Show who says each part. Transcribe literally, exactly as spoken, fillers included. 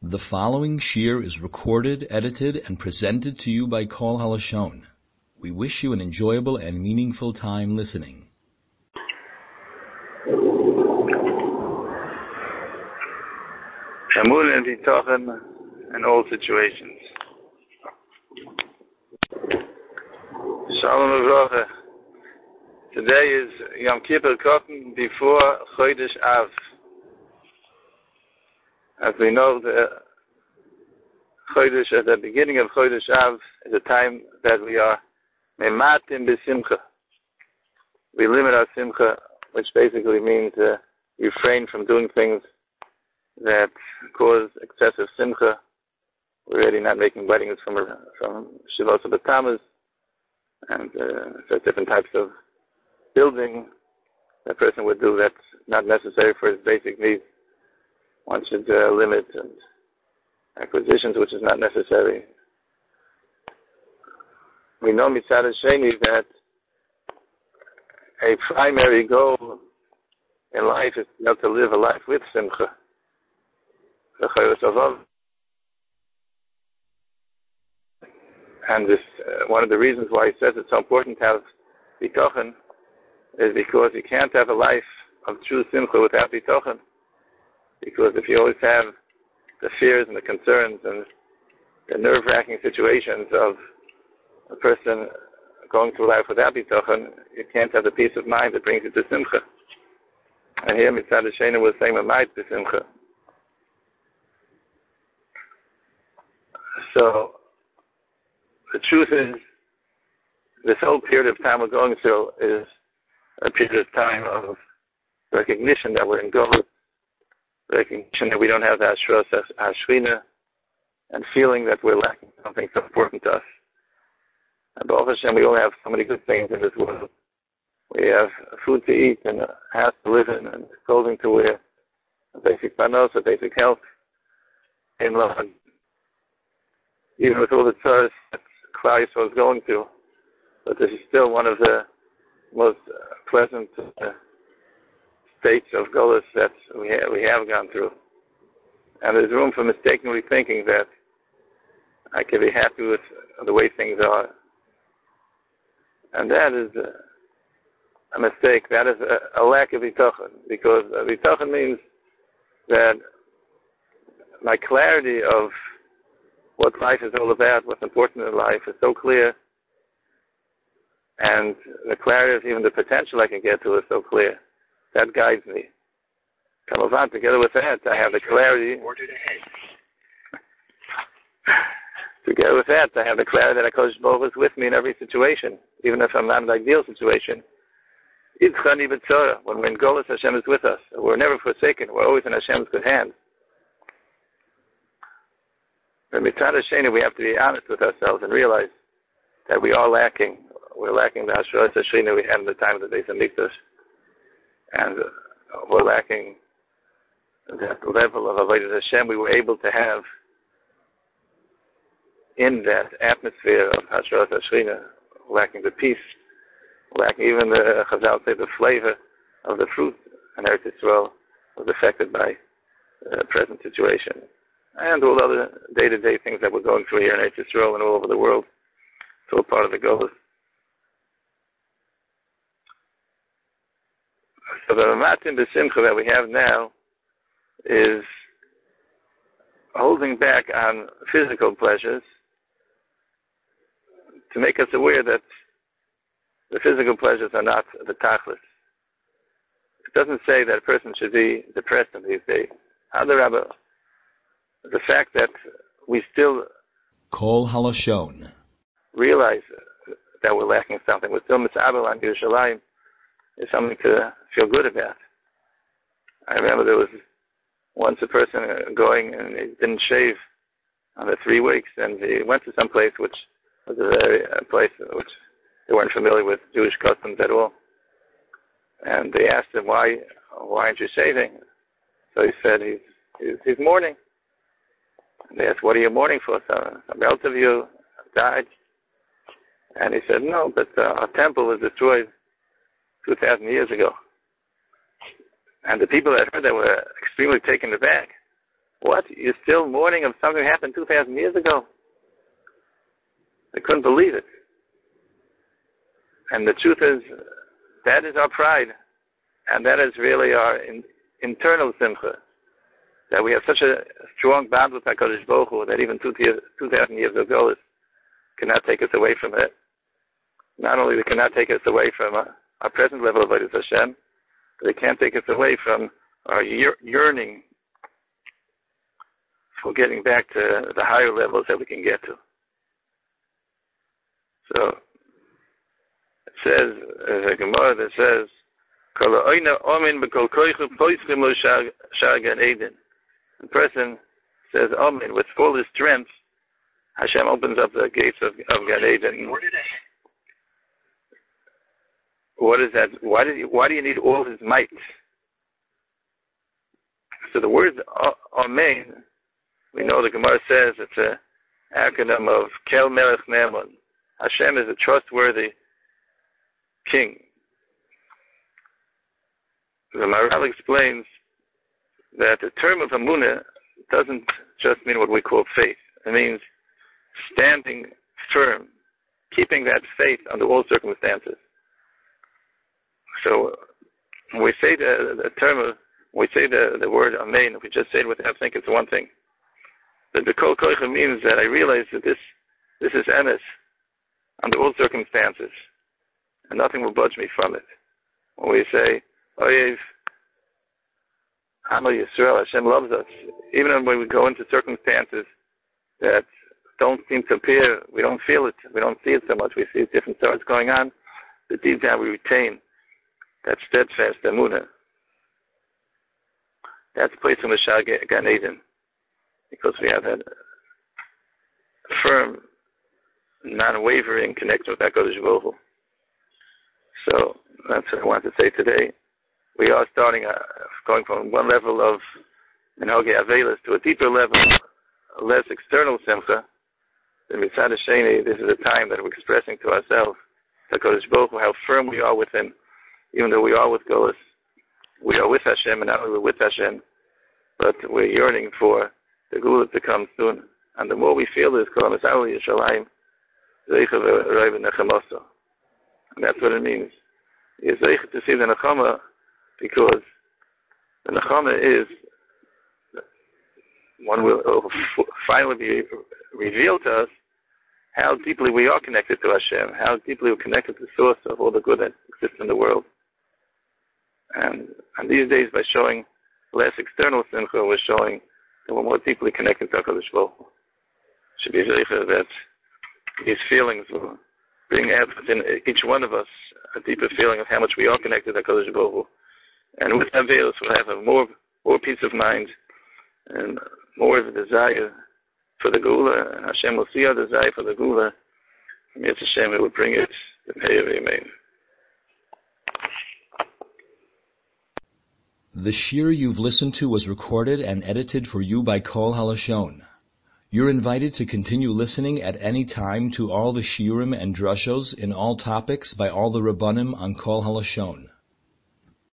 Speaker 1: The following shir is recorded, edited, and presented to you by Kol HaLashon. We wish you an enjoyable and meaningful time listening.
Speaker 2: Emunah and Bitochen in all situations. Shalom Uvracha. Today is Yom Kippur Kotten before Chodesh Av. As we know, the Chodesh, at the beginning of Chodesh Av, is a time that we are mematim b'simcha. We limit our simcha, which basically means uh, refrain from doing things that cause excessive simcha. We're already not making weddings from from Shivos B'Tammuz, and uh, so different types of building that person would do that's not necessary for his basic needs. One should uh, limit and acquisitions, which is not necessary. We know Mitzad Hasheni that a primary goal in life is not to live a life with simcha. And this, uh, one of the reasons why he says it's so important to have bitochen is because you can't have a life of true simcha without bitochen. Because if you always have the fears and the concerns and the nerve-wracking situations of a person going through life without bitochen, you can't have the peace of mind that brings you to simcha. And here Mitzad Hasheni was saying Mamayit b'simcha. So the truth is, this whole period of time we're going through is a period of time of recognition that we're in Golus, recognition that we don't have the Ashros Hashchina, and feeling that we're lacking something so important to us. And Baruch Hashem, we all have so many good things in this world. We have food to eat and a house to live in and clothing to wear, a basic panos, a basic health, in love. Even with all the tzaras that Klal Yisrael is going through, but this is still one of the most uh, pleasant uh, states of Golus that we, ha- we have gone through. And there's room for mistakenly thinking that I can be happy with the way things are. And that is uh, a mistake. That is a, a lack of bitochen, because uh, bitochen means that my clarity of what life is all about, what's important in life, is so clear, and the clarity of even the potential I can get to is so clear. That guides me. Kamavan, together with that, I have the clarity. Together with that, I have the clarity that HaKadosh Baruch Hu is with me in every situation, even if I'm not in an ideal situation. Itzchani b'tzora, when we're in Golus, Hashem is with us. We're never forsaken. We're always in Hashem's good hands. But Mitzad Hasheni, we have to be honest with ourselves and realize that we are lacking. We're lacking the Ashros Hashchina we had in the time of the Beis Hamikdash. And uh, we're lacking that level of Avodas Hashem we were able to have in that atmosphere of Ashros Hashchina, lacking the peace, lacking even the, Chazal say, the flavor of the fruit. And Eretz Yisrael was affected by the present situation. And all other day-to-day things that we're going through here in Eretz Yisrael and all over the world. It's all part of the Golus. So the Matim B'Simcha that we have now is holding back on physical pleasures to make us aware that the physical pleasures are not the tachlis. It doesn't say that a person should be depressed in these days. Adarabah, the fact that we still
Speaker 1: Kol HaLashon
Speaker 2: realize that we're lacking something, we're still mitzabel on Yerushalayim, is something to feel good about. I remember there was once a person going and he didn't shave on the three weeks, and he went to some place which was a very a place which they weren't familiar with Jewish customs at all. And they asked him, why why aren't you shaving? So he said he's he's, he's mourning. And they asked, what are you mourning for? So a relative of you died. And he said, no, but uh, our temple was destroyed two thousand years ago. And the people that heard that were extremely taken aback. What? You're still mourning of something that happened two thousand years ago? They couldn't believe it. And the truth is, that is our pride. And that is really our in, internal simcha. That we have such a strong bond with HaKadosh Baruch Hu that even two thousand years ago it cannot take us away from it. Not only they cannot take us away from our, our present level of Avodas Hashem, but they can't take us away from our year, yearning for getting back to the higher levels that we can get to. So it says, there's a Gemara that says, the person says Amen with full his strength. Hashem opens up the gates of, of Gan Eden. What is that? Why do you, why do you need all his might? So the word Amen, we know the Gemara says it's an acronym of Kel Melech Ne'eman. Hashem is a trustworthy king. The Maharal explains that the term of Amunah doesn't just mean what we call faith. It means standing firm, keeping that faith under all circumstances. So when we say the, the term of, when we say the, the word Amen, if we just say it without thinking, it's one thing. But the Kol Koicha means that I realize that this this is emes under all circumstances, and nothing will budge me from it. When we say, Oyev, Amo Yisrael, Hashem loves us, even when we go into circumstances that don't seem to appear, we don't feel it, we don't see it so much, we see different thoughts going on, but deep down we retain that steadfast emunah. That's placed in the Shah Gan Eden, because we have that firm, non-wavering connection with HaKadosh Baruch Hu. So that's what I want to say today. We are starting, uh, going from one level of Minhagei Avelis to a deeper level, less external simcha. The Mitzad Hasheni, this is a time that we're expressing to ourselves, HaKadosh Baruch Hu, how firm we are with Him. Even though we are with Golos, we are with Hashem, and not only we're with Hashem, but we're yearning for the Gula to come soon. And the more we feel this, and that's what it means. You're zeich to see the Nechama, because the Nechama is, one will finally be revealed to us how deeply we are connected to Hashem, how deeply we're connected to the source of all the good that exists in the world. And, and these days, by showing less external simcha, we're showing that we're more deeply connected to HaKadosh Baruch Hu. Should be zeicha that these feelings will bring out within each one of us a deeper feeling of how much we are connected to HaKadosh Baruch Hu. And with that veil, we'll have a more, more peace of mind and more of a desire for the Gula. And Hashem will see our desire for the Gula. And Yetz Hashem, it will bring it to pay of Amen.
Speaker 1: The shir you've listened to was recorded and edited for you by Kol Halashon. You're invited to continue listening at any time to all the shiurim and drushos in all topics by all the Rabbanim on Kol Halashon.